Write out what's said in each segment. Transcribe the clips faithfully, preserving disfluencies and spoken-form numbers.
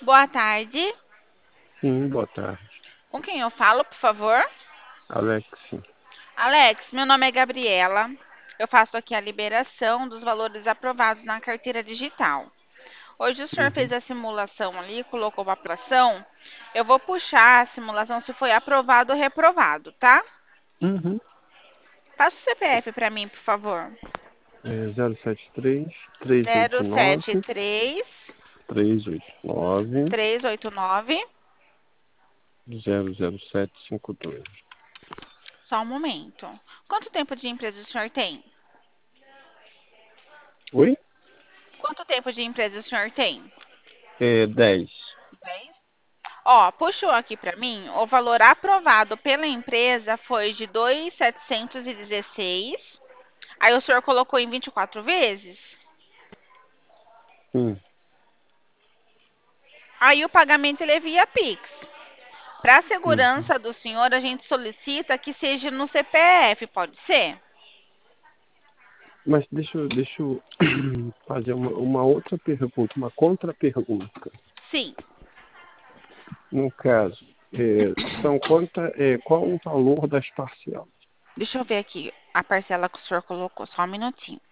Boa tarde. Sim, boa tarde. Com quem eu falo, por favor? Alex. Alex, meu nome é Gabriela. Eu faço aqui a liberação dos valores aprovados na carteira digital. Hoje o senhor fez Uhum. a simulação ali, colocou uma aprovação. Eu vou puxar a simulação se foi aprovado ou reprovado, tá? Uhum. Passa o C P F para mim, por favor. É zero sete três, três oito Zero sete nove, três três oito nove, três oito nove. zero zero sete cinco dois. Só um momento. Quanto tempo de empresa o senhor tem? Oi? Quanto tempo de empresa o senhor tem? É dez. Ó, puxou aqui para mim, o valor aprovado pela empresa foi de dois mil setecentos e dezesseis. Aí o senhor colocou em vinte e quatro vezes. Sim. Aí o pagamento ele é via Pix. Para a Uhum. segurança do senhor, a gente solicita que seja no C P F, pode ser? Mas deixa, eu- deixa eu fazer uma, uma outra pergunta, uma contra-pergunta. Sim. No caso, é, são quanta, é, qual o valor das parcelas? Deixa eu ver aqui a parcela que o senhor colocou, só um minutinho.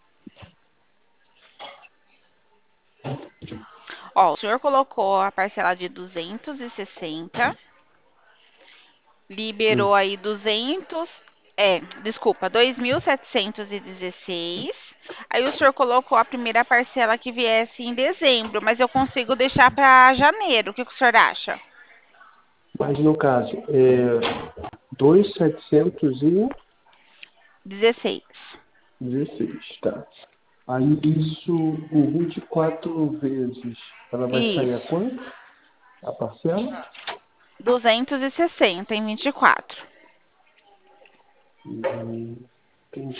Ó, o senhor colocou a parcela de duzentos e sessenta. Hum. Liberou aí duzentos, é, desculpa, dois mil setecentos e dezesseis. Aí o senhor colocou a primeira parcela que viesse em dezembro, mas eu consigo deixar para janeiro. O que que o senhor acha? Mas no caso, é dois mil setecentos e dezesseis. dezesseis, tá? Aí isso em vinte e quatro vezes, ela vai sair a Isso. quanto? A parcela? duzentos e sessenta em vinte e quatro. Hum, tem-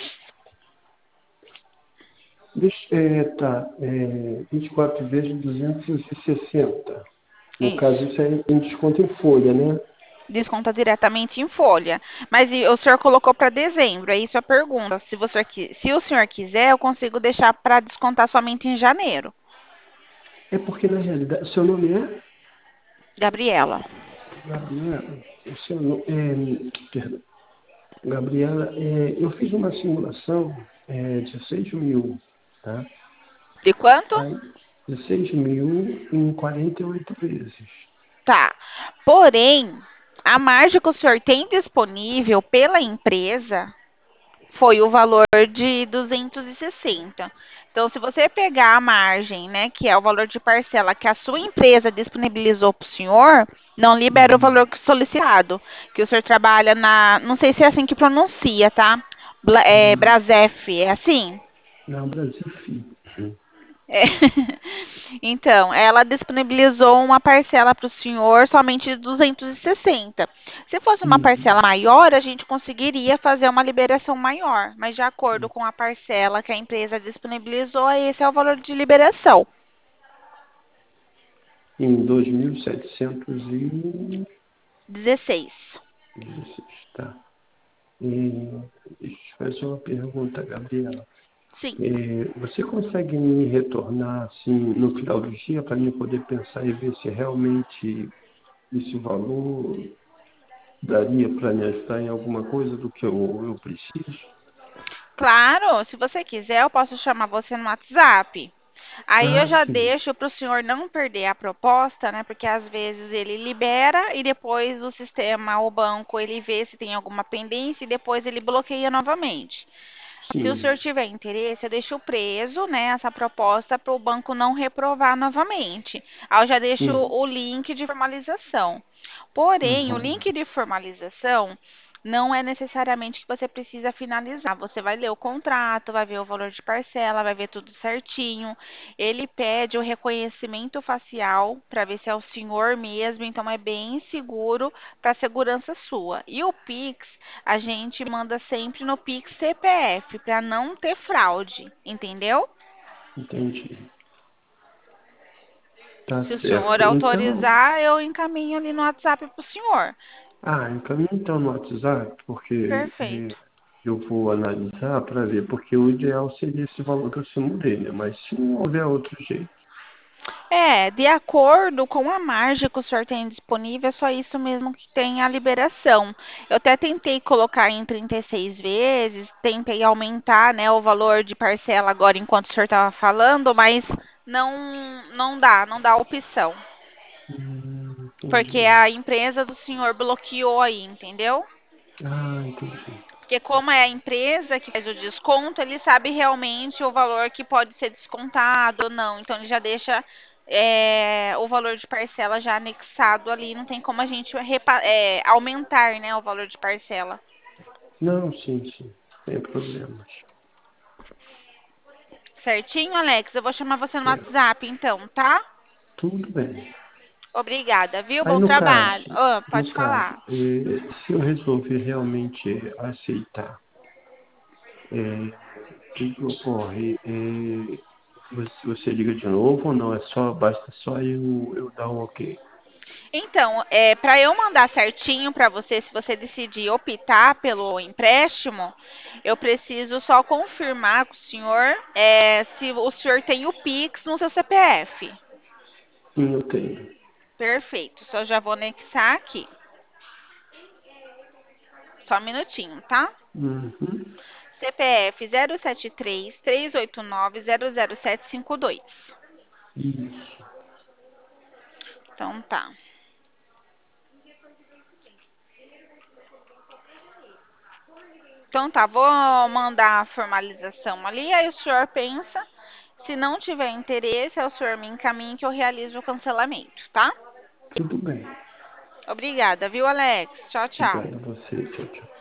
Deixa, é, tá, é, vinte e quatro vezes duzentos e sessenta. No caso, Isso. isso é em desconto em folha, né? Desconta diretamente em folha. Mas e o senhor colocou para dezembro, é isso a pergunta. Se, você, qui- se o senhor quiser, eu consigo deixar para descontar somente em janeiro. É porque, na realidade, seu nome é? Gabriela. Gabriela. O seu nome é, perdão. Gabriela, é, eu fiz uma simulação é, de seis mil, tá? De quanto? Aí, dezesseis mil em quarenta e oito vezes. Tá. Porém, a margem que o senhor tem disponível pela empresa foi o valor de duzentos e sessenta. Então, se você pegar a margem, né, que é o valor de parcela que a sua empresa disponibilizou para o senhor, não libera o Uhum. valor solicitado. Que o senhor trabalha na. Não sei se é assim que pronuncia, tá? Bla- É, Uhum. Brasef, é assim? Não, Brasil Fi. É. Então, ela disponibilizou uma parcela para o senhor somente de duzentos e sessenta. Se fosse uma Uhum. parcela maior, a gente conseguiria fazer uma liberação maior, mas de acordo com a parcela que a empresa disponibilizou, esse é o valor de liberação. Em dois mil setecentos e dezesseis. dezesseis, tá? E, deixa eu fazer uma pergunta, Gabriela. Sim. É, você consegue me retornar assim no final do dia para mim poder pensar e ver se realmente esse valor daria para me ajudar em alguma coisa do que eu, eu preciso? Claro, se você quiser, eu posso chamar você no WhatsApp. Aí eu Ah, já sim. deixo para o senhor não perder a proposta, né? Porque às vezes ele libera e depois o sistema, o banco, ele vê se tem alguma pendência e depois ele bloqueia novamente. Se o Sim. senhor tiver interesse, eu deixo preso, né, essa proposta para o banco não reprovar novamente. Aí eu já deixo Hum. o link de formalização. Porém, o Uhum. link de formalização não é necessariamente que você precisa finalizar. Você vai ler o contrato, vai ver o valor de parcela, vai ver tudo certinho. Ele pede o reconhecimento facial para ver se é o senhor mesmo, então é bem seguro para a segurança sua. E o Pix, a gente manda sempre no Pix C P F para não ter fraude, entendeu? Entendi. Tá Se o senhor certo. Então, autorizar, eu encaminho ali no WhatsApp para o senhor. ah, encaminha então no WhatsApp, porque eh, Perfeito. eu vou analisar para ver, porque o ideal seria esse valor que eu simulei, né? Mas se não houver outro jeito. É, de acordo com a margem que o senhor tem disponível, é só isso mesmo que tem a liberação. Eu até tentei colocar em trinta e seis vezes, tentei aumentar, né, o valor de parcela agora enquanto o senhor estava falando, mas não, não dá, não dá opção. Hum, Porque entendi. a empresa do senhor bloqueou aí, entendeu? Ah, entendi. Porque como é a empresa que faz o desconto, ele sabe realmente o valor que pode ser descontado ou não. Então ele já deixa é, o valor de parcela já anexado ali. Não tem como a gente repa- é, aumentar, né, o valor de parcela. Não, sim, sim. Sem problemas. Certinho, Alex? Eu vou chamar você no Certo. WhatsApp, então, tá? Tudo bem. Obrigada, viu? Aí Bom no trabalho. caso, Ah, no pode caso, falar. eh, se eu resolver realmente aceitar, eh, o que que ocorre? Eh, você, você liga de novo ou não? É só, basta só eu, eu dar um ok. Então, é, para eu mandar certinho para você, se você decidir optar pelo empréstimo, eu preciso só confirmar com o senhor é, se o senhor tem o Pix no seu C P F. Sim, eu tenho. Perfeito, só já vou anexar aqui. Só um minutinho, tá? Uhum. C P F zero sete três, três oito nove, zero zero sete cinco dois. Isso. Então tá. Então tá, vou mandar a formalização ali, aí o senhor pensa. Se não tiver interesse, aí o senhor me encaminha que eu realizo o cancelamento, tá? Tudo bem. Obrigada, viu, Alex? Tchau, tchau. Obrigado a você. Tchau, tchau.